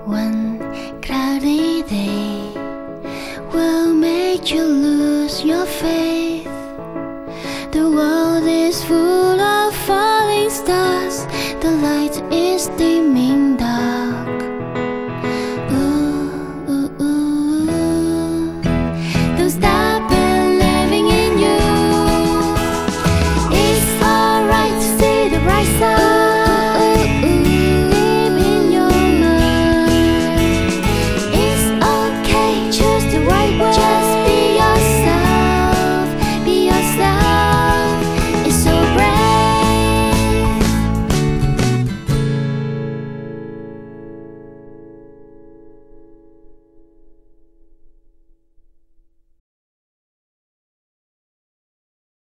One cloudy day will make you lose your faith. The world is full of falling stars, the light is dimming.